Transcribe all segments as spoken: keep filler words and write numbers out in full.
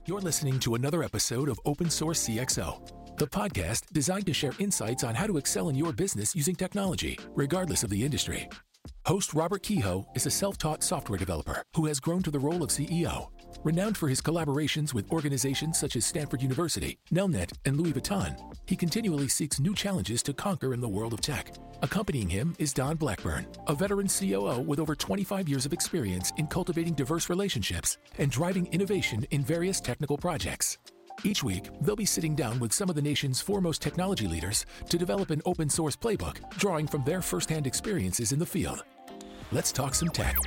You're listening to another episode of Open Source C X O, the podcast designed to share insights on how to excel in your business using technology, regardless of the industry. Host Robert Kehoe is a self-taught software developer who has grown to the role of C E O. Renowned for his collaborations with organizations such as Stanford University, Nelnet, and Louis Vuitton, he continually seeks new challenges to conquer in the world of tech. Accompanying him is Don Blackburn, a veteran C O O with over twenty-five years of experience in cultivating diverse relationships and driving innovation in various technical projects. Each week, they'll be sitting down with some of the nation's foremost technology leaders to develop an open source playbook, drawing from their firsthand experiences in the field. Let's talk some tech.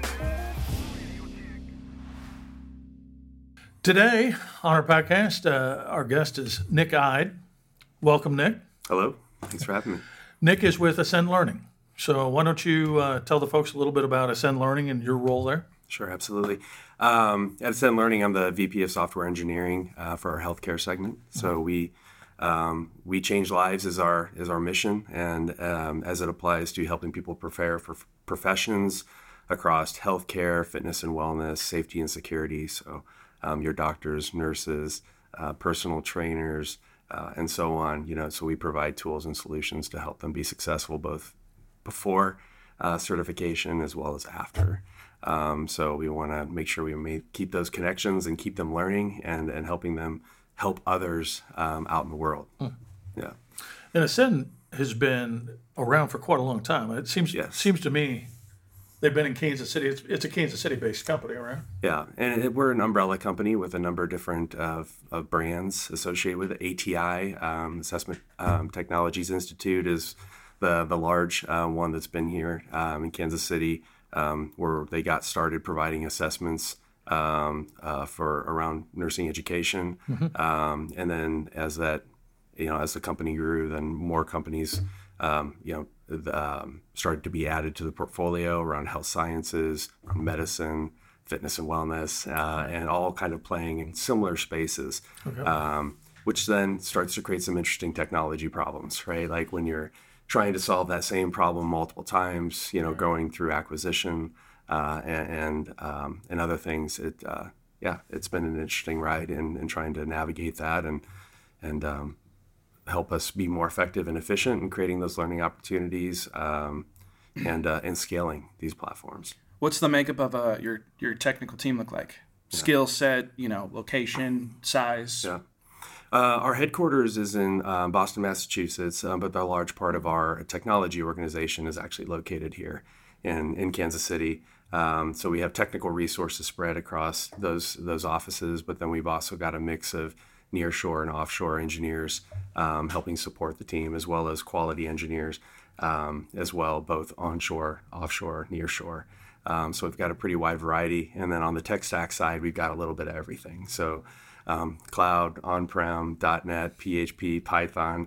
Today on our podcast, uh, our guest is Nick Ide. Welcome, Nick. Hello. Thanks for having me. Nick is with Ascend Learning. So why don't you uh, tell the folks a little bit about Ascend Learning and your role there? Sure, absolutely. Um, at Ascend Learning, I'm the V P of Software Engineering uh, for our healthcare segment. So we um, we change lives is our is our mission, and um, as it applies to helping people prepare for f- professions across healthcare, fitness and wellness, safety and security. So um, your doctors, nurses, uh, personal trainers, uh, and so on. You know, so we provide tools and solutions to help them be successful both before uh, certification as well as after. Um, so we want to make sure we may keep those connections and keep them learning and, and helping them help others um, out in the world. Hmm. Yeah. And Ascend has been around for quite a long time. It seems Yes. seems to me they've been in Kansas City. It's, it's a Kansas City-based company, right? Yeah, and it, we're an umbrella company with a number of different uh, of brands associated with it. A T I, um, Assessment um, Technologies Institute, is the the large uh, one that's been here um, in Kansas City. Um, where they got started providing assessments um, uh, for around nursing education, mm-hmm. um, and then as that, you know, as the company grew, then more companies, um, you know, the, um, started to be added to the portfolio around health sciences, around medicine, fitness and wellness, uh, and all kind of playing in similar spaces, okay. um, which then starts to create some interesting technology problems, right? Like when you're trying to solve that same problem multiple times, you know, going through acquisition uh, and and, um, and other things. It uh, yeah, it's been an interesting ride in, in trying to navigate that and and um, help us be more effective and efficient in creating those learning opportunities um, and uh, and scaling these platforms. What's the makeup of uh, your your technical team look like? Yeah. Skill set, you know, location, size. Yeah. Uh, our headquarters is in uh, Boston, Massachusetts, uh, but a large part of our technology organization is actually located here in, in Kansas City. Um, so we have technical resources spread across those those offices, but then we've also got a mix of nearshore and offshore engineers um, helping support the team, as well as quality engineers um, as well, both onshore, offshore, nearshore. Um, so we've got a pretty wide variety. And then on the tech stack side, we've got a little bit of everything. So Um, cloud, on-prem, .NET, P H P, Python.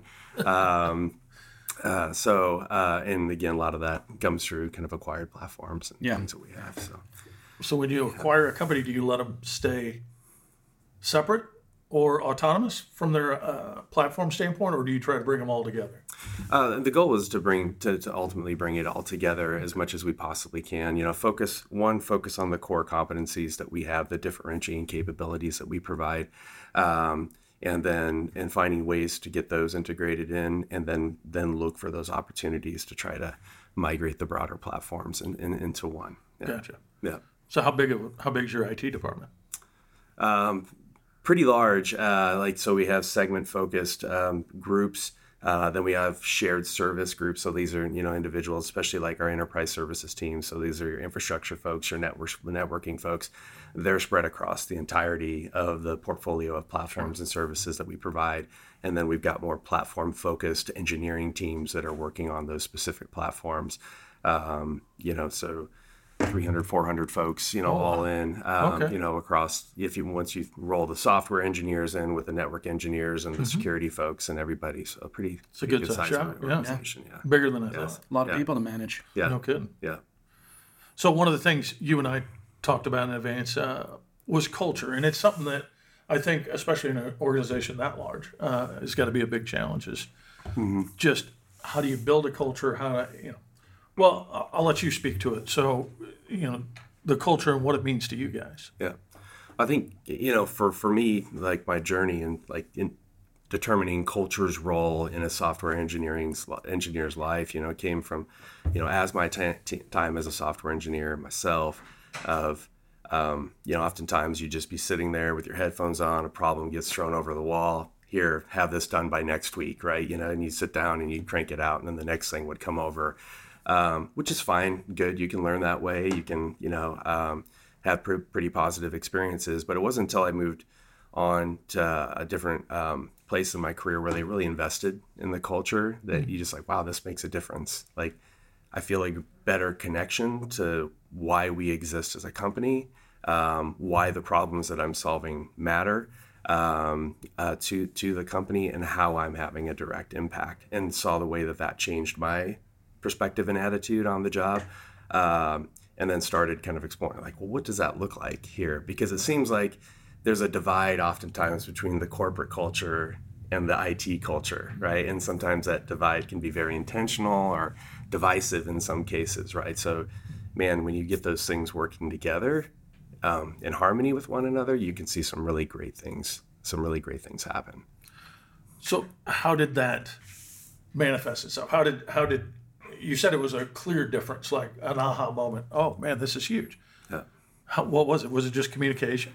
Um, uh, so, uh, and again, a lot of that comes through kind of acquired platforms and yeah. things that we have. So, so when you acquire a company, do you let them stay separate or autonomous from their uh, platform standpoint, or do you try to bring them all together? Uh, the goal is to bring to, to ultimately bring it all together as much as we possibly can. You know, focus one focus on the core competencies that we have, the differentiating capabilities that we provide, um, and then and finding ways to get those integrated in, and then then look for those opportunities to try to migrate the broader platforms in, in, into one. Yeah. Gotcha. Yeah. So how big of, how big is your I T department? Um, pretty large. Uh, like so, we have segment focused um, groups. Uh, then we have shared service groups. So these are, you know, individuals, especially like our enterprise services team. So these are your infrastructure folks, your network, networking folks. They're spread across the entirety of the portfolio of platforms and services that we provide. And then we've got more platform focused engineering teams that are working on those specific platforms. Um, you know, so three hundred, four hundred folks, you know, oh, all in, um, okay. you know, across, if you, once you roll the software engineers in with the network engineers and the mm-hmm. security folks and everybody. So a pretty, it's a pretty good, good size shop. organization. Yeah. Yeah. Bigger than I yes. thought. A lot of yeah. people to manage. Yeah. No kidding. Yeah. So one of the things you and I talked about in advance uh, was culture. And it's something that I think, especially in an organization that large, uh, has got to be a big challenge is mm-hmm. just how do you build a culture? How to, you know, well, I'll, I'll let you speak to it. So, you know, the culture and what it means to you guys. Yeah. I think, you know, for, for me, like my journey and like in determining culture's role in a software engineering engineer's life, you know, it came from, you know, as my t- t- time as a software engineer myself of, um, you know, oftentimes you just be sitting there with your headphones on, a problem gets thrown over the wall. Here, have this done by next week, right? You know, and you sit down and you crank it out, and then the next thing would come over, um, which is fine, good. You can learn that way. You can, you know, um, have pr- pretty positive experiences. But it wasn't until I moved on to a different um, place in my career where they really invested in the culture that mm-hmm. you just like, wow, this makes a difference. Like, I feel like better connection to why we exist as a company, um, why the problems that I'm solving matter. Um, uh, to to the company and how I'm having a direct impact, and saw the way that that changed my perspective and attitude on the job, um, and then started kind of exploring like, well, what does that look like here? Because it seems like there's a divide oftentimes between the corporate culture and the I T culture, right? And sometimes that divide can be very intentional or divisive in some cases, right? So, man, when you get those things working together, Um, in harmony with one another, you can see some really great things, some really great things happen. So how did that manifest itself? How did, how did, you said it was a clear difference, like an aha moment. Oh man, this is huge. Yeah. How, what was it? Was it just communication?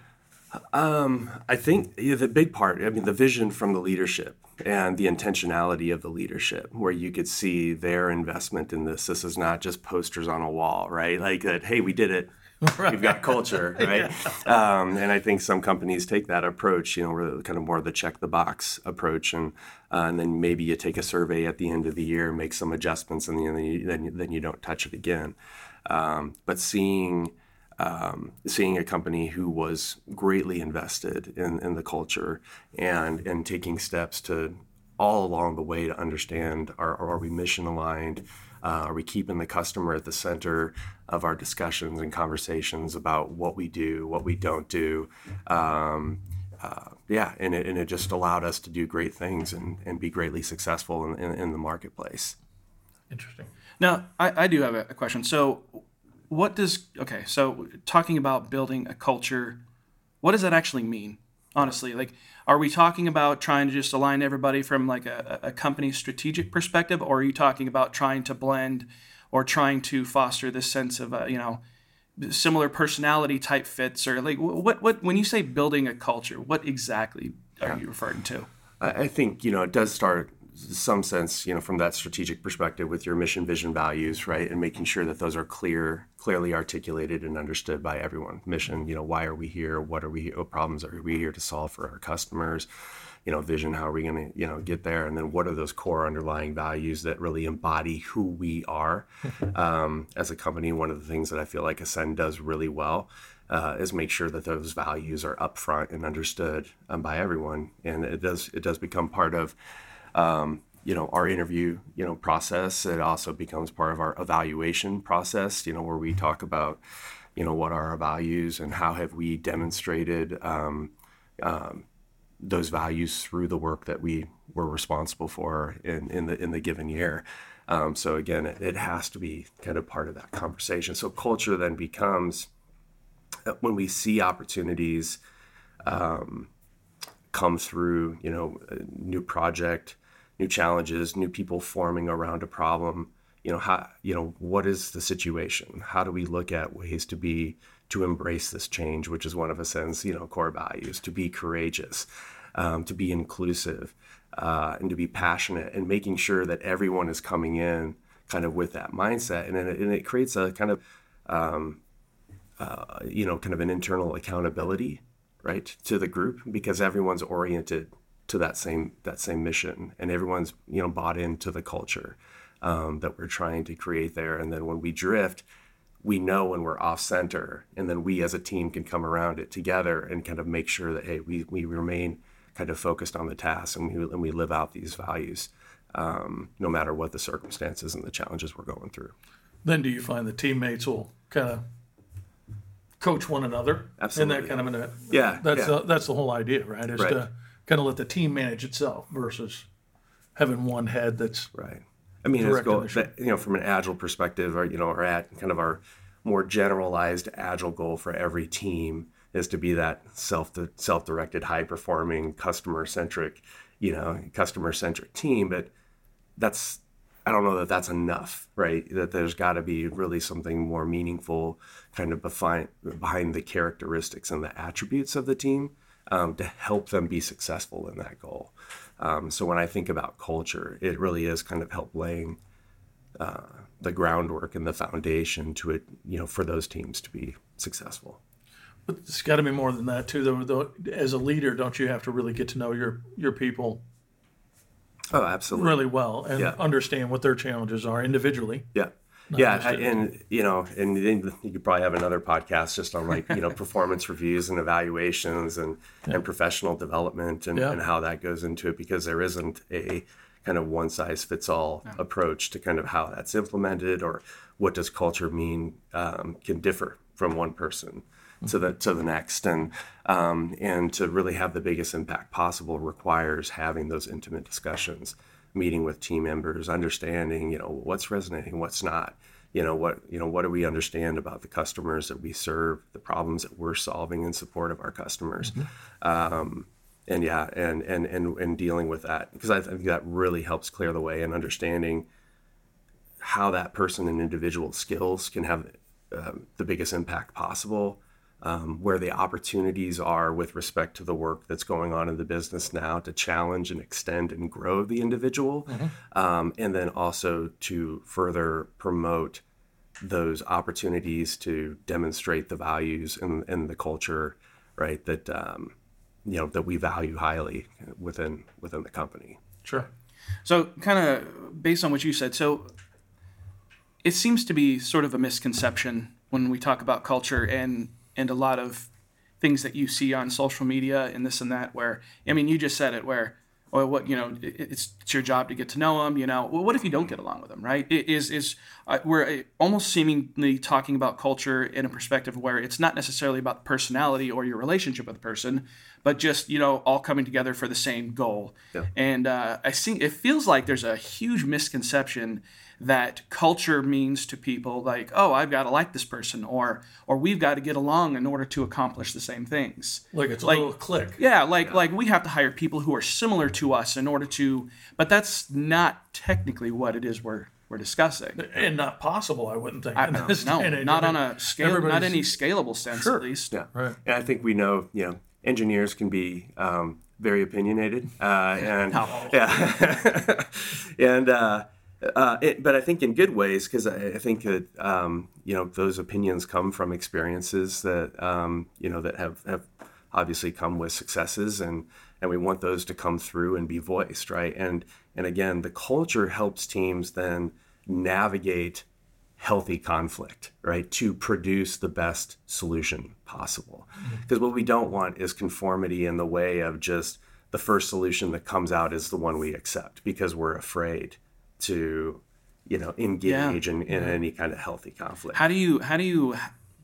Um, I think you know, the big part, I mean, the vision from the leadership and the intentionality of the leadership, where you could see their investment in this. This is not just posters on a wall, right? Like that, hey, we did it. Right. We've got culture, right? Yeah. Um, and I think some companies take that approach, you know, we're kind of more the check the box approach, and uh, and then maybe you take a survey at the end of the year, make some adjustments, and then you, then you, then you don't touch it again. Um, but seeing um, seeing a company who was greatly invested in, in the culture and and taking steps to all along the way to understand, are are we mission aligned? Uh, are we keeping the customer at the center of our discussions and conversations about what we do, what we don't do? Um, uh, yeah, and it, and it just allowed us to do great things and, and be greatly successful in, in, in the marketplace. Interesting. Now, I, I do have a question. So what does, okay, so talking about building a culture, what does that actually mean? Honestly, like, are we talking about trying to just align everybody from like a, a company's strategic perspective, or are you talking about trying to blend or trying to foster this sense of, uh, you know, similar personality type fits, or like what, what, when you say building a culture, what exactly are yeah. you referring to? I think, you know, it does start some sense, you know, from that strategic perspective with your mission, vision, values, right? And making sure that those are clear, clearly articulated and understood by everyone. Mission, you know, why are we here? What are we, what problems are we here to solve for our customers? You know, vision, how are we going to, you know, get there? And then what are those core underlying values that really embody who we are um, as a company? One of the things that I feel like Ascend does really well uh, is make sure that those values are upfront and understood um, by everyone. And it does, it does become part of Um, you know, our interview, you know, process. It also becomes part of our evaluation process, you know, where we talk about, you know, what are our values and how have we demonstrated um, um, those values through the work that we were responsible for in, in the in the given year. Um, so again, it, it has to be kind of part of that conversation. So culture then becomes when we see opportunities um, come through, you know, a new project, new challenges, new people forming around a problem, you know, how, you know, what is the situation? How do we look at ways to be, to embrace this change, which is one of Ascend's, you know, core values, to be courageous, um, to be inclusive, uh, and to be passionate, and making sure that everyone is coming in kind of with that mindset. And it, and it creates a kind of, um, uh, you know, kind of an internal accountability, right, to the group, because everyone's oriented to that same that same mission, and everyone's, you know, bought into the culture um, that we're trying to create there. And then when we drift, we know when we're off center, and then we as a team can come around it together and kind of make sure that, hey, we, we remain kind of focused on the task, and we, and we live out these values um, no matter what the circumstances and the challenges we're going through. Then do you find the teammates will kind of coach one another? Absolutely. In that kind of an, yeah, that's yeah. The, that's the whole idea, right? Is Right. to kind of let the team manage itself versus having one head that's right. I mean, it's directing go, the ship. you know, from an agile perspective, or, you know, or at kind of our more generalized agile goal for every team is to be that self self-directed, high-performing, customer-centric, you know, customer-centric team. But that's, I don't know that that's enough, right? That there's got to be really something more meaningful kind of behind, behind the characteristics and the attributes of the team um, to help them be successful in that goal. Um, so when I think about culture, it really is kind of help laying uh, the groundwork and the foundation to it, you know, for those teams to be successful. But it's got to be more than that too. Though, though, as a leader, don't you have to really get to know your your people? Oh, absolutely. Really well, and Yeah. understand what their challenges are individually. Yeah. Not Yeah, just I, a- and you know, and then you could probably have another podcast just on like you know performance reviews and evaluations and and professional development and, Yeah. and how that goes into it, because there isn't a kind of one size fits all approach to kind of how that's implemented, or what does culture mean um, can differ from one person to the to the next, and um, and to really have the biggest impact possible requires having those intimate discussions, meeting with team members, understanding you know what's resonating, what's not, you know what you know what do we understand about the customers that we serve, the problems that we're solving in support of our customers, um, and yeah, and and and and dealing with that, because I think that really helps clear the way and understanding how that person and individual skills can have uh, the biggest impact possible. Um, where the opportunities are with respect to the work that's going on in the business now to challenge and extend and grow the individual, um, and then also to further promote those opportunities to demonstrate the values and, and the culture, right, that um, you know that we value highly within within the company. Sure. So, kind of based on what you said, so it seems to be sort of a misconception when we talk about culture and and a lot of things that you see on social media and this and that, where, I mean, you just said it, where, or what, you know, it, it's, it's your job to get to know them, you know, well, what if you don't get along with them, right? It is, is uh, we're almost seemingly talking about culture in a perspective where it's not necessarily about personality or your relationship with the person, but just, you know, all coming together for the same goal. Yeah. And uh, I think it feels like there's a huge misconception that culture means to people like, oh, I've got to like this person, or or we've got to get along in order to accomplish the same things. Like it's a Like- little click. Yeah, like like we have to hire people who are similar to us in order to, but that's not technically what it is we're we're discussing. And not possible, I wouldn't think. I, in this no, day and age. not I on mean, a scale, not everybody's- any scalable sense Sure. at least. Yeah, Right. And I think we know, you know, engineers can be um, very opinionated, uh, and yeah, and uh, uh, it, but I think in good ways, because I, I think that um, you know those opinions come from experiences that um, you know that have, have obviously come with successes, and and we want those to come through and be voiced, right? And and again, the culture helps teams then navigate healthy conflict, right, to produce the best solution possible. Because what we don't want is conformity in the way of just the first solution that comes out is the one we accept, because we're afraid to, you know, engage in, in any kind of healthy conflict. How do you how do you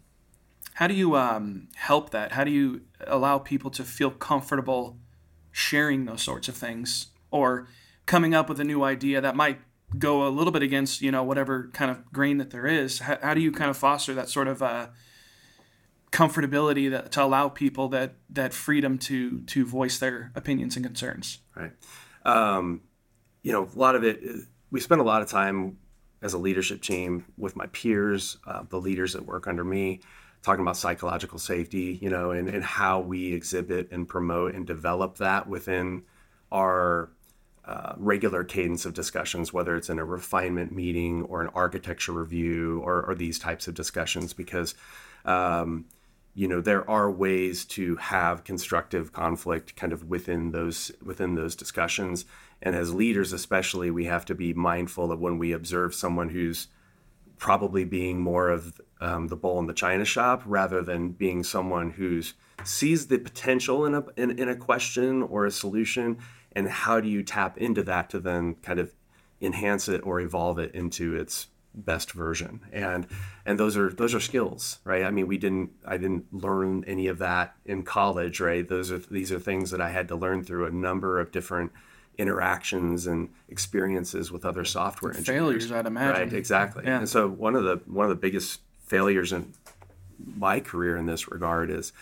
how do you um, help that? How do you allow people to feel comfortable sharing those sorts of things, or coming up with a new idea that might go a little bit against, you know, whatever kind of grain that there is? How, how do you kind of foster that sort of uh, comfortability that to allow people that that freedom to to voice their opinions and concerns? Right. Um, you know, a lot of it, is- we spend a lot of time as a leadership team with my peers, uh, the leaders that work under me, talking about psychological safety, you know, and, and how we exhibit and promote and develop that within our uh, regular cadence of discussions, whether it's in a refinement meeting or an architecture review or, or these types of discussions, because um, you know, there are ways to have constructive conflict kind of within those within those discussions. And as leaders, especially, we have to be mindful of when we observe someone who's probably being more of um, the bull in the china shop, rather than being someone who's sees the potential in a in, in a question or a solution, and how do you tap into that to then kind of enhance it or evolve it into its best version. And and those are those are skills, right? I mean, we didn't I didn't learn any of that in college, right? Those are these are things that I had to learn through a number of different interactions and experiences with other software engineers. Failures, I'd imagine. Right, exactly. Yeah. And so one of the one of the biggest failures in my career in this regard is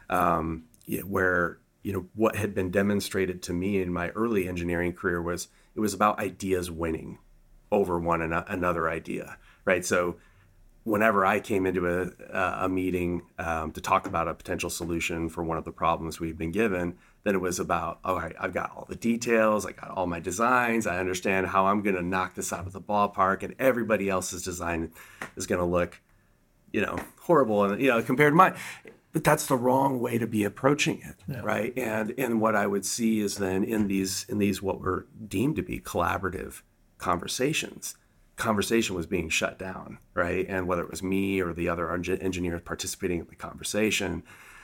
um, yeah, where, you know, what had been demonstrated to me in my early engineering career was it was about ideas winning over one an- another idea, right? So whenever I came into a, a meeting um, to talk about a potential solution for one of the problems we've been given, then it was about, all right, I've got all the details, I got all my designs, I understand how I'm going to knock this out of the ballpark, and everybody else's design is going to look, you know, horrible, and you know, compared to mine. But that's the wrong way to be approaching it, yeah. right? And and what I would see is then in these in these what were deemed to be collaborative conversations, conversation was being shut down, right? And whether it was me or the other engineers participating in the conversation,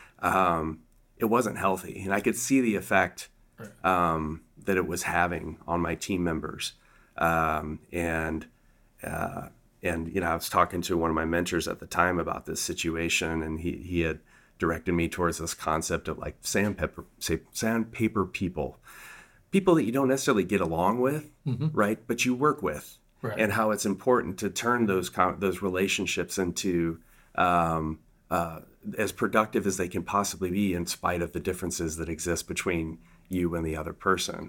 um, it wasn't healthy. And I could see the effect um, that it was having on my team members. Um, and, uh, and, you know, I was talking to one of my mentors at the time about this situation, and he, he had directed me towards this concept of like sandpaper, say, sandpaper people, people that you don't necessarily get along with, mm-hmm. right? But you work with. Right. And how it's important to turn those those relationships into um, uh, as productive as they can possibly be, in spite of the differences that exist between you and the other person.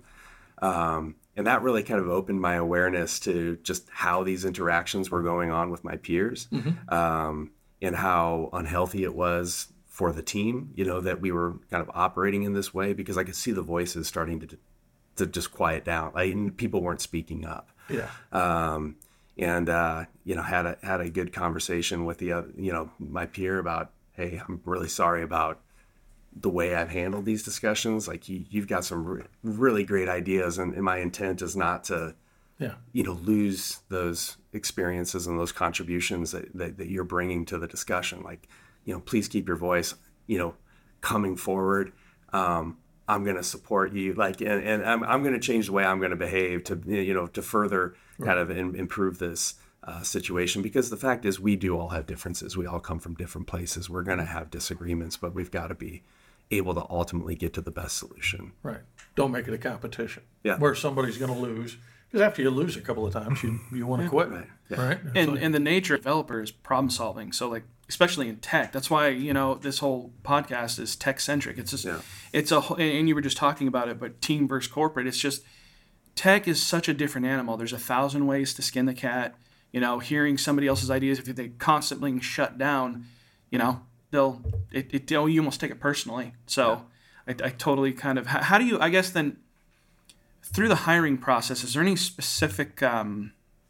Um, and that really kind of opened my awareness to just how these interactions were going on with my peers, mm-hmm. um, and how unhealthy it was for the team. You know, that we were kind of operating in this way, because I could see the voices starting to to just quiet down. Like, people weren't speaking up. Yeah. Um, and, uh, you know, had a, had a good conversation with the, other, you know, my peer about, hey, I'm really sorry about the way I've handled these discussions. Like, you, you've got some re- really great ideas, and, and my intent is not to, yeah. you know, lose those experiences and those contributions that, that, that you're bringing to the discussion. Like, you know, please keep your voice, you know, coming forward. Um, I'm going to support you, like, and, and I'm, I'm going to change the way I'm going to behave to, you know, to further right. kind of in, improve this uh, situation. Because the fact is, we do all have differences. We all come from different places. We're going to have disagreements, but we've got to be able to ultimately get to the best solution. Right. Don't make it a competition. Yeah. Where somebody's going to lose. Because after you lose a couple of times, you, you want to quit. Right. Yeah. Right. And, like, and the nature of developer is problem solving. So, like, especially in tech, that's why, you know, this whole podcast is tech centric. It's just, yeah. it's a, and you were just talking about it, but team versus corporate, it's just, tech is such a different animal. There's a thousand ways to skin the cat. You know, hearing somebody else's ideas, if they constantly shut down, you know, they'll, it, it they'll, you almost take it personally. So yeah. I, I totally kind of, how, how do you, I guess then, through the hiring process, is there any specific um,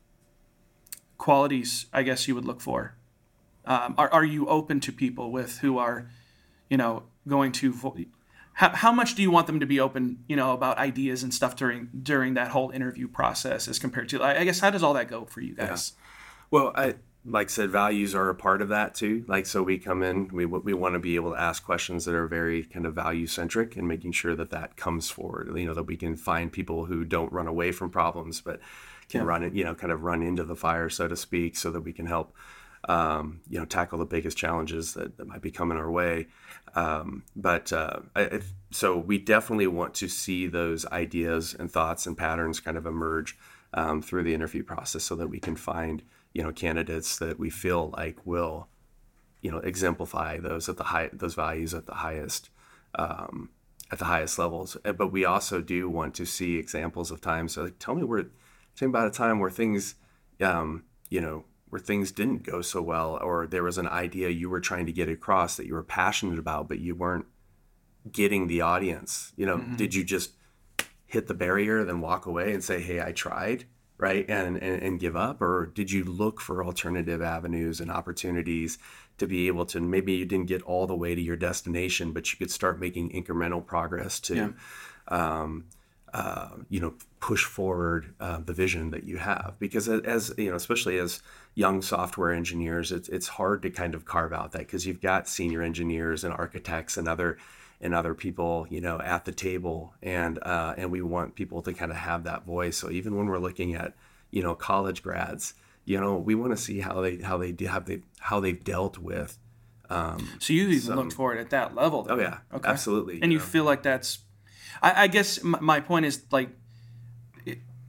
qualities, I guess, you would look for? Um, are are you open to people with who are, you know, going to vo- how how much do you want them to be open, you know, about ideas and stuff during during that whole interview process as compared to, I, I guess, how does all that go for you guys? Yeah. Well, I like I said, values are a part of that too. Like, so we come in, we we want to be able to ask questions that are very kind of value centric, and making sure that that comes forward. You know, that we can find people who don't run away from problems, but can yeah. run it, you know, kind of run into the fire, so to speak, so that we can help. Um, you know, tackle the biggest challenges that, that might be coming our way. Um, but uh, I, so we definitely want to see those ideas and thoughts and patterns kind of emerge um, through the interview process, so that we can find, you know, candidates that we feel like will, you know, exemplify those at the high, those values at the highest, um, at the highest levels. But we also do want to see examples of times. So, like, tell me where, tell me about a time where things, um, you know, where things didn't go so well, or there was an idea you were trying to get across that you were passionate about, but you weren't getting the audience. You know, mm-hmm. did you just hit the barrier, then walk away and say, hey, I tried, right? And, and, and give up? Or did you look for alternative avenues and opportunities to be able to, maybe you didn't get all the way to your destination, but you could start making incremental progress to, yeah. um, uh, you know, push forward uh, the vision that you have. Because as, you know, especially as young software engineers, it's it's hard to kind of carve out that, because you've got senior engineers and architects and other and other people, you know, at the table, and uh, and we want people to kind of have that voice. So even when we're looking at, you know, college grads, you know, we want to see how they how they have they how they've dealt with. Um, so you even some, looked for it at that level, though. Oh yeah, okay. Absolutely. And you, you know. feel like that's, I, I guess my, my point is, like, it,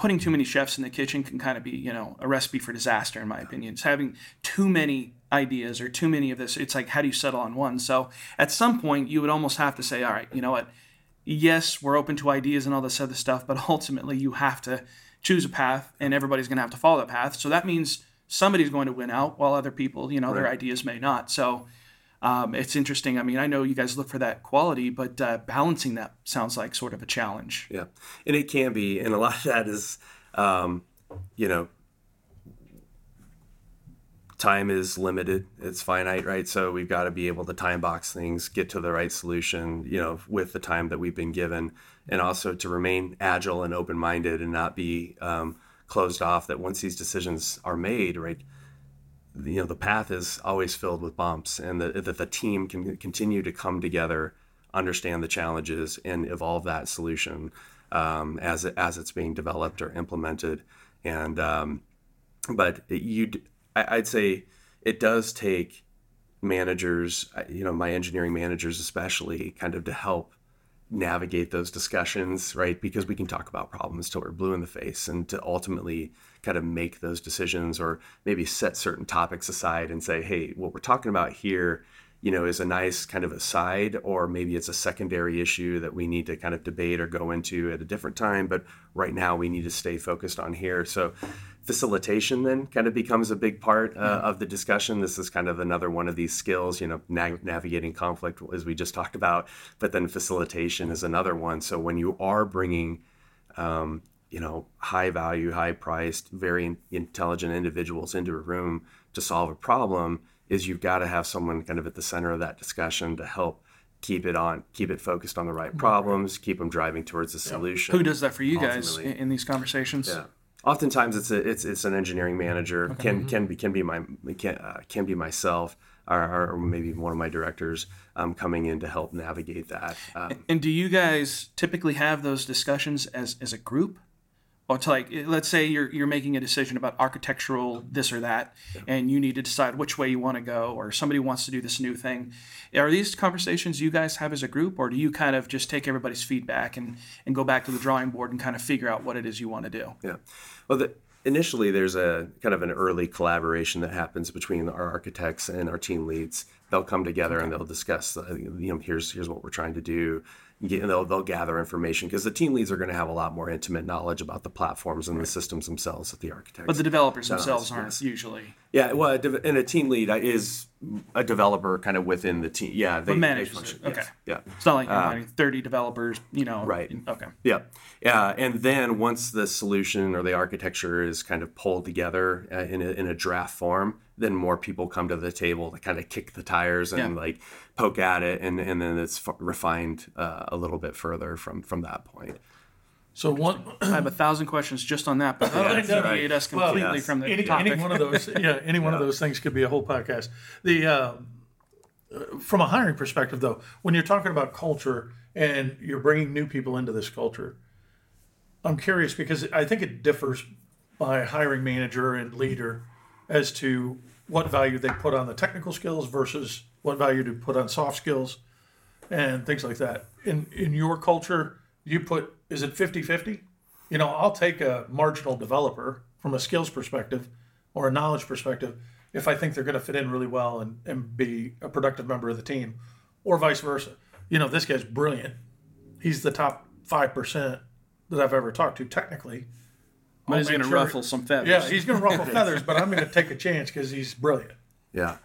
putting too many chefs in the kitchen can kind of be, you know, a recipe for disaster, in my opinion. It's having too many ideas or too many of this. It's like, how do you settle on one? So at some point, you would almost have to say, all right, you know what? Yes, we're open to ideas and all this other stuff, but ultimately you have to choose a path, and everybody's going to have to follow that path. So that means somebody's going to win out, while other people, you know, right. their ideas may not. So um, it's interesting. I mean, I know you guys look for that quality, but uh, balancing that sounds like sort of a challenge. Yeah, and it can be, and a lot of that is, um, you know, time is limited. It's finite, right? So we've got to be able to time box things, get to the right solution, you know, with the time that we've been given, and also to remain agile and open-minded and not be um, closed off. That once these decisions are made, right, you know, the path is always filled with bumps, and that the, the team can continue to come together, understand the challenges, and evolve that solution um, as it, as it's being developed or implemented. And um, but you. I'd say it does take managers, you know, my engineering managers especially, kind of to help navigate those discussions, right? Because we can talk about problems till we're blue in the face, and to ultimately kind of make those decisions, or maybe set certain topics aside and say, hey, what we're talking about here, you know, is a nice kind of aside, or maybe it's a secondary issue that we need to kind of debate or go into at a different time. But right now we need to stay focused on here. So facilitation then kind of becomes a big part uh, of the discussion. This is kind of another one of these skills, you know, na- navigating conflict, as we just talked about, but then facilitation is another one. So when you are bringing, um, you know, high value, high priced, very in- intelligent individuals into a room to solve a problem, is you've got to have someone kind of at the center of that discussion to help keep it on, keep it focused on the right problems, keep them driving towards the solution. Who does that for you guys in, in these conversations? Yeah. Oftentimes it's a, it's it's an engineering manager. Okay. Can can be can be my can uh, can be myself, or, or maybe one of my directors um, coming in to help navigate that. Um, and do you guys typically have those discussions as as a group? Or to like, let's say you're you're making a decision about architectural this or that, yeah. and you need to decide which way you want to go, or somebody wants to do this new thing. Are these conversations you guys have as a group, or do you kind of just take everybody's feedback and, and go back to the drawing board and kind of figure out what it is you want to do? Yeah. Well, the, initially there's a kind of an early collaboration that happens between our architects and our team leads. They'll come together okay. and they'll discuss, uh, you know, here's here's what we're trying to do. They'll, they'll gather information, because the team leads are going to have a lot more intimate knowledge about the platforms and right. the systems themselves that the architects. But the developers does, themselves aren't yes. usually. Yeah, well, and a team lead is a developer kind of within the team. Yeah, they, but manages they function. it. Okay. Yes. Yeah. It's not like you're uh, having thirty developers, you know. Right. Okay. Yeah. Yeah, and then once the solution or the architecture is kind of pulled together uh, in a, in a draft form, then more people come to the table to kind of kick the tires and yeah. like poke at it, and, and then it's f- refined uh, a little bit further from, from that point. So one, I have a thousand questions just on that, but yeah, that would deviate us completely well, yes. from the any, topic. any one of those, yeah, any one yeah. of those things could be a whole podcast. The uh, from a hiring perspective, though, when you're talking about culture and you're bringing new people into this culture, I'm curious, because I think it differs by hiring manager and leader as to what value they put on the technical skills versus what value to put on soft skills and things like that. In in your culture, you put, is it fifty-fifty? You know, I'll take a marginal developer from a skills perspective or a knowledge perspective if I think they're going to fit in really well and, and be a productive member of the team, or vice versa. You know, this guy's brilliant. He's the top five percent that I've ever talked to technically. But he's going to sure, ruffle some feathers. Yeah, he's going to ruffle feathers, but I'm going to take a chance because he's brilliant. Yeah.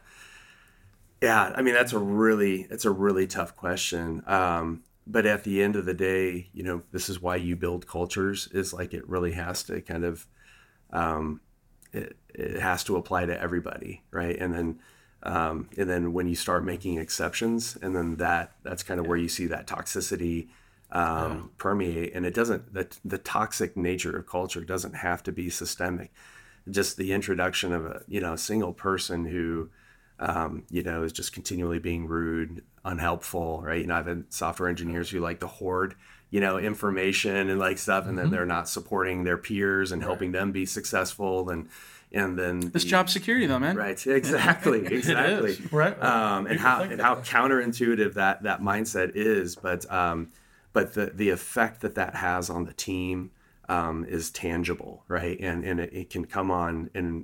Yeah, I mean, that's a really, it's a really tough question. Um, but at the end of the day, you know, this is why you build cultures, is like it really has to kind of, um, it, it has to apply to everybody, right? And then, um, and then when you start making exceptions, and then that, that's kind of where you see that toxicity um, yeah. permeate. And it doesn't, the, the toxic nature of culture doesn't have to be systemic. Just the introduction of a, you know, a single person who, um, you know, is just continually being rude, unhelpful, right? You know, I've had software engineers who like to hoard, you know, information and like stuff, and mm-hmm. then they're not supporting their peers and right. helping them be successful. And, and then this the, job security though, man. Right. Exactly. Exactly. It is, right. Um, and how, and how counterintuitive that, that mindset is, but, um, but the, the effect that that has on the team, um, is tangible, right? And and it, it can come on and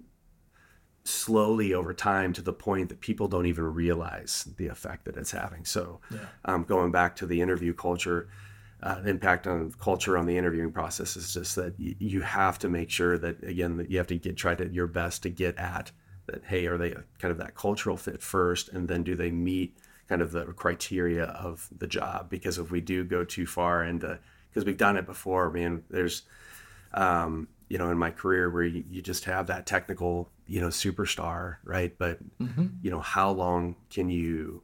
slowly over time to the point that people don't even realize the effect that it's having. So yeah. um, going back to the interview culture, uh, impact on culture on the interviewing process is just that y- you have to make sure that, again, that you have to get try to your best to get at that. Hey, are they kind of that cultural fit first, and then do they meet kind of the criteria of the job? Because if we do go too far into, because we've done it before, I mean, there's um, you know, in my career where you, you just have that technical, you know, superstar, right? But, mm-hmm. you know, how long can you,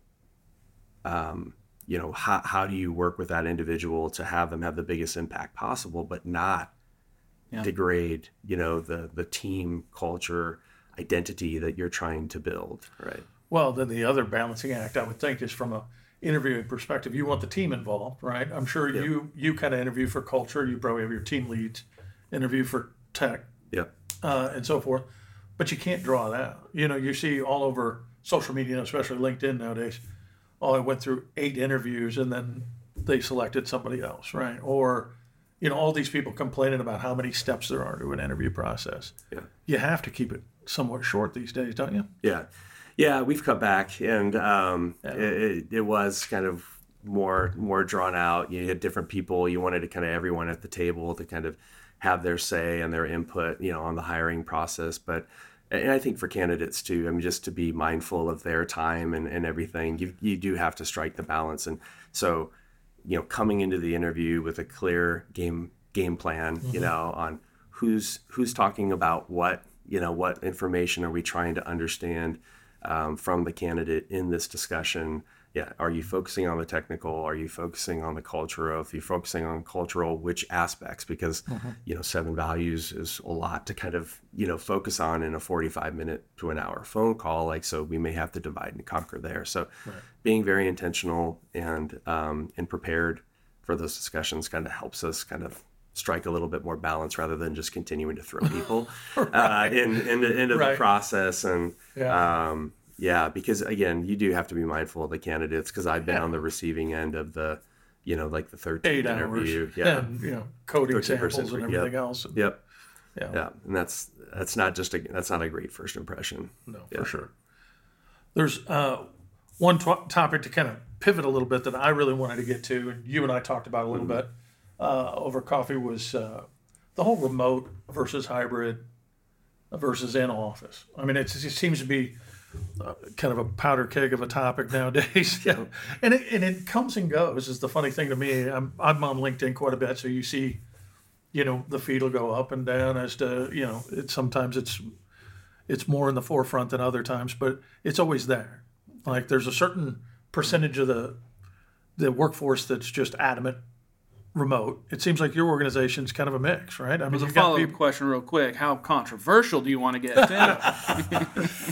um, you know, how, how do you work with that individual to have them have the biggest impact possible, but not yeah. degrade, you know, the, the team culture identity that you're trying to build, right? Well, then the other balancing act, I would think, is from a interviewing perspective, you want the team involved, right? I'm sure yeah. you, you kind of interview for culture. You probably have your team leads interview for tech, yeah, uh, and so forth. But you can't draw that. You know, you see all over social media, especially LinkedIn nowadays, oh, I went through eight interviews and then they selected somebody else, right? Or, you know, all these people complaining about how many steps there are to an interview process. Yeah. You have to keep it somewhat short these days, don't you? Yeah. Yeah, we've cut back, and um, yeah. it, it was kind of more more drawn out. You had different people. You wanted to kind of everyone at the table to kind of have their say and their input, you know, on the hiring process. But, and I think for candidates too, I mean, just to be mindful of their time and, and everything, you you do have to strike the balance. And so, you know, coming into the interview with a clear game game plan, mm-hmm. you know, on who's who's talking about what, you know, what information are we trying to understand um, from the candidate in this discussion. Yeah, are you focusing on the technical? Are you focusing on the cultural? If you're focusing on cultural, which aspects? Because, mm-hmm. you know, seven values is a lot to kind of, you know, focus on in a forty-five minute to an hour phone call. Like, so we may have to divide and conquer there. So right. being very intentional and um, and prepared for those discussions kind of helps us kind of strike a little bit more balance rather than just continuing to throw people right. uh, in, in the, into right. the process. And, yeah. um, Yeah, because again, you do have to be mindful of the candidates, because I've been yeah. on the receiving end of the, you know, like the thirteen interview, hours. yeah, and, you know, coding samples and everything yep. else. Yep. Yeah. yeah, and that's that's not just a that's not a great first impression. No, yeah. for sure. There's uh, one t- topic to kind of pivot a little bit that I really wanted to get to, and you and I talked about a little mm-hmm. bit uh, over coffee, was uh, the whole remote versus hybrid versus in office. I mean, it's, it seems to be Uh, kind of a powder keg of a topic nowadays. yeah. And it, and it comes and goes is the funny thing to me. I'm, I'm on LinkedIn quite a bit, so you see, you know, the feed will go up and down as to, you know, it, sometimes it's it's more in the forefront than other times, but it's always there. Like there's a certain percentage of the the workforce that's just adamant remote. It seems like your organization's kind of a mix, right? I mean, There's a follow-up people... question real quick. How controversial do you want to get? yeah,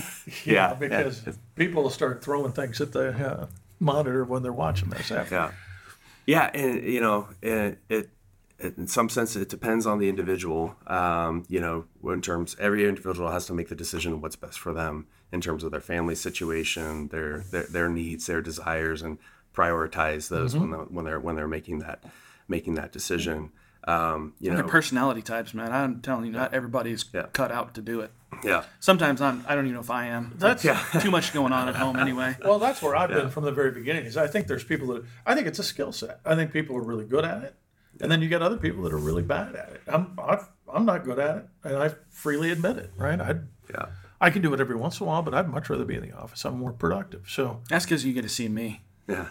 yeah, because yeah. people will start throwing things at the uh, monitor when they're watching this. After. Yeah, yeah, and you know, it, it, it in some sense it depends on the individual. Um, you know, in terms, every individual has to make the decision of what's best for them in terms of their family situation, their their, their needs, their desires, and prioritize those mm-hmm. when they're, when they're when they're making that. making that decision. Um, you and know, their personality types, man. I'm telling you, not everybody's yeah. cut out to do it. Yeah. Sometimes I'm, I don't even know if I am. That's yeah. too much going on at home anyway. Well, that's where I've yeah. been from the very beginning. Is I think there's people that, I think it's a skill set. I think people are really good at it. And then you got other people that are really bad at it. I'm, I've, I'm not good at it. And I freely admit it, right? I yeah. I can do it every once in a while, but I'd much rather be in the office. I'm more productive. So that's because you get to see me. Yeah.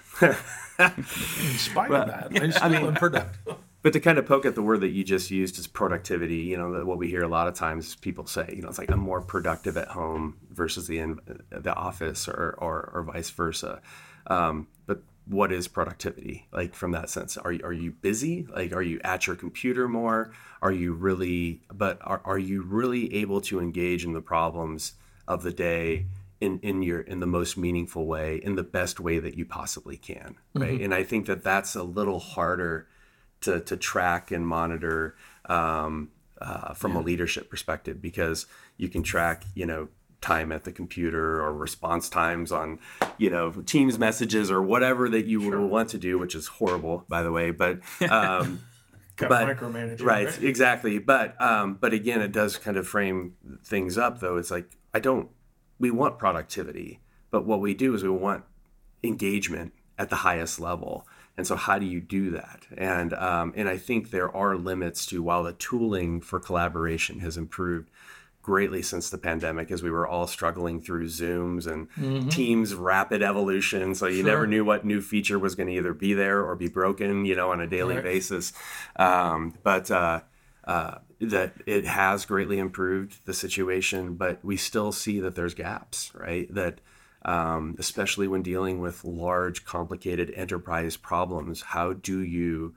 In spite well, of that, I'm still I mean, unproductive. But to kind of poke at the word that you just used is productivity, you know, what we hear a lot of times people say, you know, it's like I'm more productive at home versus the in, the office or, or, or vice versa. Um, but what is productivity? Like from that sense, are you, are you busy? Like, are you at your computer more? Are you really, but are, are you really able to engage in the problems of the day in, in your, in the most meaningful way, in the best way that you possibly can, right? Mm-hmm. And I think that that's a little harder to to track and monitor um, uh, from yeah. a leadership perspective, because you can track, you know, time at the computer or response times on, you know, Teams messages or whatever that you sure. would want to do, which is horrible, by the way. But, um, Got but micromanaging, right, right? exactly. But um, but again, it does kind of frame things up, though. It's like I don't. We want productivity, but what we do is we want engagement at the highest level. And so, how do you do that? And um, and I think there are limits to, while the tooling for collaboration has improved greatly since the pandemic, as we were all struggling through Zooms and mm-hmm. Teams rapid evolution. So you sure. never knew what new feature was going to either be there or be broken, you know, on a daily right. basis. Um, but uh, uh, that it has greatly improved the situation, but we still see that there's gaps, right? That um, especially when dealing with large, complicated enterprise problems, how do you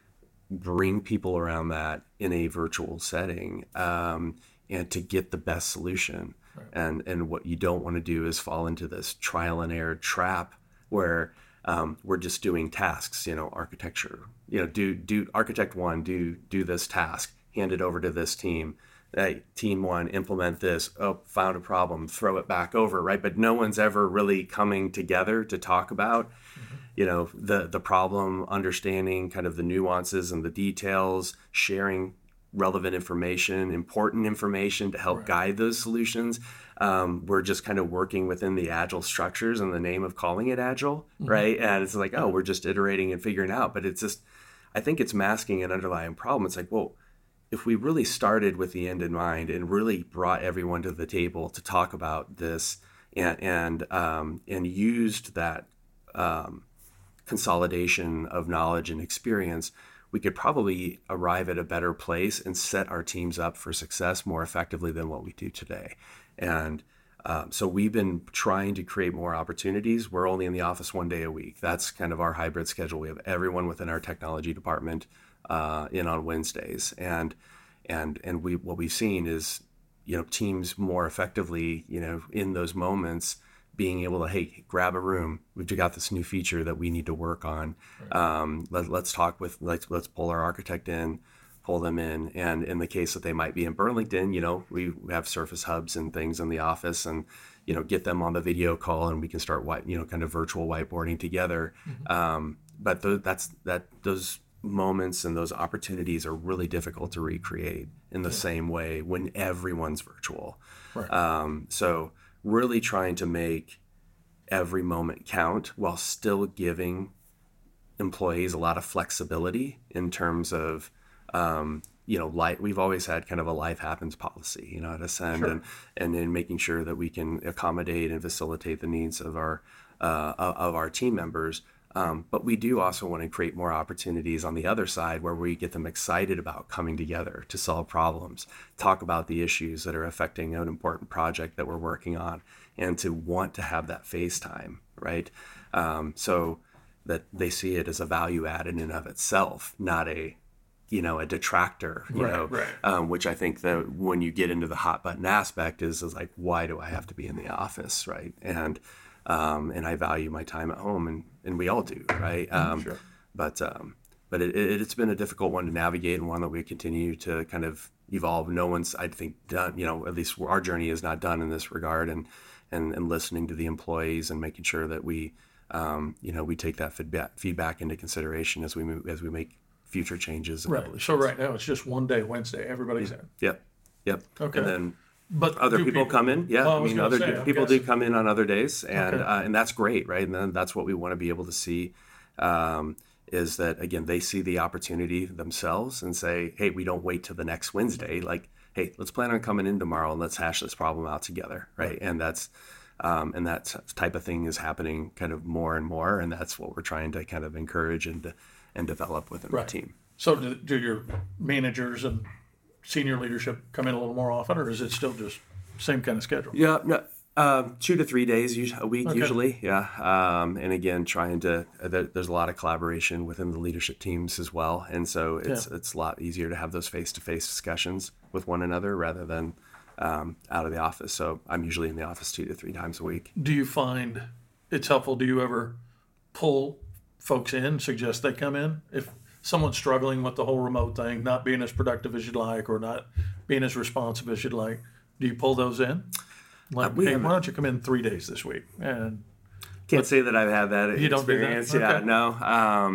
bring people around that in a virtual setting? Um, and to get the best solution. Right. And and what you don't want to do is fall into this trial and error trap where um, we're just doing tasks, you know, architecture, you know, do do architect one, do do this task, hand it over to this team. Hey, team one, implement this. Oh, found a problem, throw it back over, right? But no one's ever really coming together to talk about, mm-hmm. you know, the the problem, understanding kind of the nuances and the details, sharing relevant information, important information to help right. guide those solutions. Um, we're just kind of working within the agile structures in the name of calling it agile, mm-hmm. right? And it's like, oh, we're just iterating and figuring out. But it's just, I think it's masking an underlying problem. It's like, well, if we really started with the end in mind and really brought everyone to the table to talk about this and and um, and used that um, consolidation of knowledge and experience, we could probably arrive at a better place and set our teams up for success more effectively than what we do today. And um, so we've been trying to create more opportunities. We're only in the office one day a week. That's kind of our hybrid schedule. We have everyone within our technology department uh, in on Wednesdays. And and and we what we've seen is, you know, teams more effectively, you know, in those moments, being able to, hey, grab a room. We've got this new feature that we need to work on. Right. Um, let, let's talk with, let's, let's pull our architect in, pull them in. And in the case that they might be in Burlington, you know, we have Surface Hubs and things in the office and, you know, get them on the video call and we can start, white, you know, kind of virtual whiteboarding together. Mm-hmm. Um, but th- that's, that, those moments and those opportunities are really difficult to recreate in the yeah. same way when everyone's virtual. Right. Um, so, really trying to make every moment count while still giving employees a lot of flexibility in terms of, um, you know, life. We've always had kind of a life happens policy, you know, at Ascend, sure. and and in making sure that we can accommodate and facilitate the needs of our uh, of our team members. Um, but we do also want to create more opportunities on the other side where we get them excited about coming together to solve problems, talk about the issues that are affecting an important project that we're working on, and to want to have that face time, right? Um, so that they see it as a value add in and of itself, not a, you know, a detractor, you right, know, right. Um, which I think that when you get into the hot button aspect is, is like, why do I have to be in the office, right? And Um, and I value my time at home, and, and we all do, right? Um, sure. But um, but it, it, it's been a difficult one to navigate, and one that we continue to kind of evolve. No one's, I think, done. You know, at least our journey is not done in this regard, and and, and listening to the employees and making sure that we, um, you know, we take that feedback feedback into consideration as we move as we make future changes. And right. evolutions. So right now it's just one day, Wednesday. Everybody's in. Yep. Yep. Okay. And then. But other people, people come in, yeah. Well, I, I mean, other say, people okay. do come in on other days, and okay. uh, and that's great, right? And then that's what we want to be able to see, um, is that again they see the opportunity themselves and say, hey, we don't wait till the next Wednesday. Like, hey, let's plan on coming in tomorrow and let's hash this problem out together, right? right. And that's um, and that type of thing is happening kind of more and more, and that's what we're trying to kind of encourage and and develop within right. the team. So, do, do your managers and senior leadership come in a little more often, or is it still just same kind of schedule? Yeah, no, um, two to three days a week okay. usually. Yeah, um, and again, trying to uh, there, there's a lot of collaboration within the leadership teams as well, and so it's yeah. it's a lot easier to have those face-to-face discussions with one another rather than um, out of the office. So I'm usually in the office two to three times a week. Do you find it's helpful? Do you ever pull folks in, suggest they come in if someone's struggling with the whole remote thing, not being as productive as you'd like, or not being as responsive as you'd like? Do you pull those in? Like, uh, hey, why don't you come in three days this week? And can't say that I've had that you experience. Don't do that? Yeah, okay. no. Um,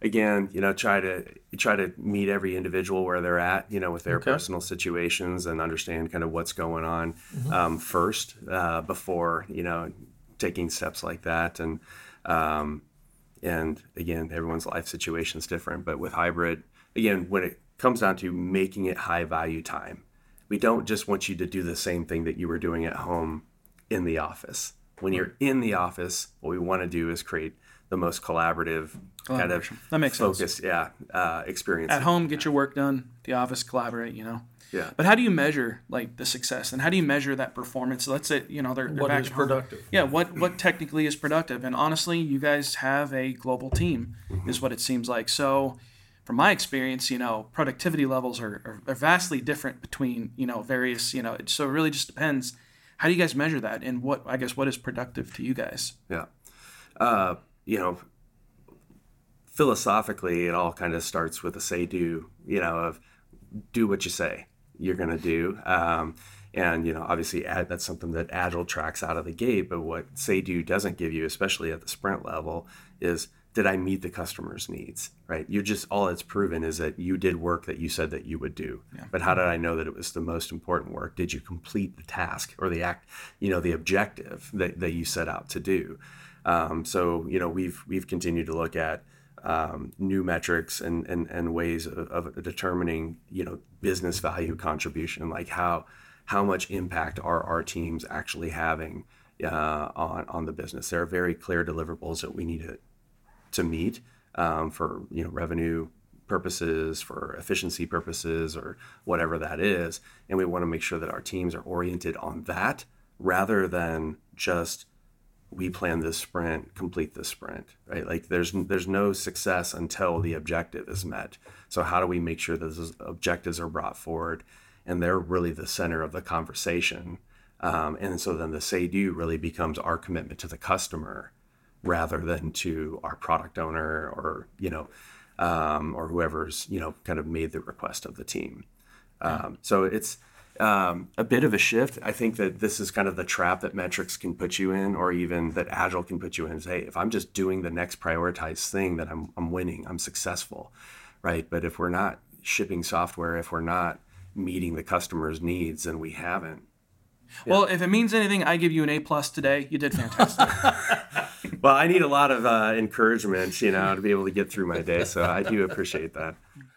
again, you know, try to try to meet every individual where they're at, you know, with their Okay. personal situations and understand kind of what's going on Mm-hmm. um, first uh, before, you know, taking steps like that. And um, and again, everyone's life situation is different. But with hybrid, again, when it comes down to making it high value time, we don't just want you to do the same thing that you were doing at home in the office. When you're in the office, what we want to do is create the most collaborative kind of Collaboration. That makes sense. focus, yeah, uh, experience. At home, get your work done. The office, collaborate. You know. Yeah. But how do you measure like the success, and how do you measure that performance? Let's say you know they're, they're What back is at home. productive? Yeah. What what technically is productive? And honestly, you guys have a global team, is what it seems like. So, from my experience, you know, productivity levels are, are, are vastly different between you know various you know. So it really just depends. How do you guys measure that, and what I guess what is productive to you guys? Yeah. Uh, you know, philosophically, it all kind of starts with a say-do, you know, of do what you say you're going to do. Um, and, you know, obviously ad, that's something that Agile tracks out of the gate. But what say-do doesn't give you, especially at the sprint level, is did I meet the customer's needs, right? You just, all it's proven is that you did work that you said that you would do. Yeah. But how did I know that it was the most important work? Did you complete the task or the act, you know, the objective that, that you set out to do? Um, so, you know, we've, we've continued to look at um, new metrics and, and, and ways of, of determining, you know, business value contribution, like how, how much impact are our teams actually having uh, on, on the business. There are very clear deliverables that we need to to meet um, for you know revenue purposes, for efficiency purposes, or whatever that is, and we want to make sure that our teams are oriented on that rather than just we plan this sprint, complete this sprint, right? Like there's there's no success until the objective is met. So how do we make sure that those objectives are brought forward and they're really the center of the conversation? Um, and so then the say-do really becomes our commitment to the customer, rather than to our product owner or, you know, um, or whoever's, you know, kind of made the request of the team. Um, so it's um, a bit of a shift. I think that this is kind of the trap that metrics can put you in, or even that Agile can put you in, is, hey, if I'm just doing the next prioritized thing, that I'm, I'm winning, I'm successful, right? But if we're not shipping software, if we're not meeting the customer's needs, then we haven't. Yeah. Well, if it means anything, I give you an A plus today. You did fantastic. Well, I need a lot of uh, encouragement, you know, to be able to get through my day. So I do appreciate that.